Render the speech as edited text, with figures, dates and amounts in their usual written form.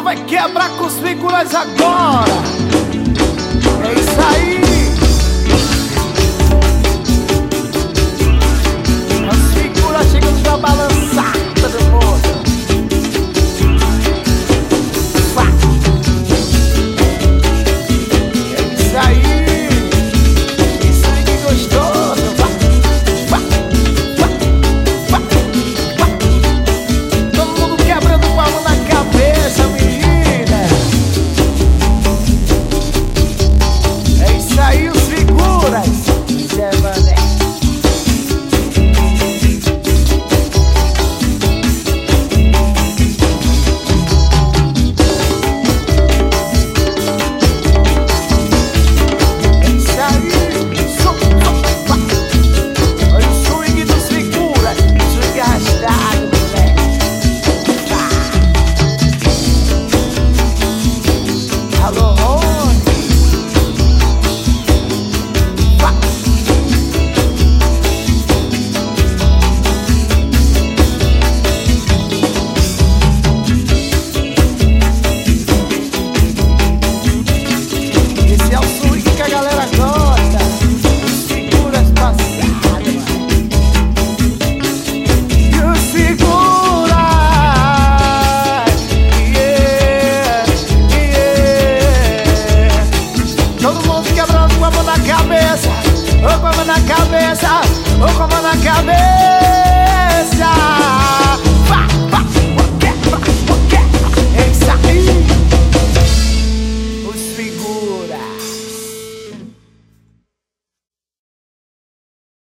vai quebrar com os figuras agora. É isso aí. As figuras chegam pra balançar todo mundo. É isso aí. Isso aí que gostoso. Todo mundo quebrando com a mão na cabeça, menina. É isso aí, os figuras. Zé Mané. Ô, com a mão na cabeça, ô, com a mão na cabeça.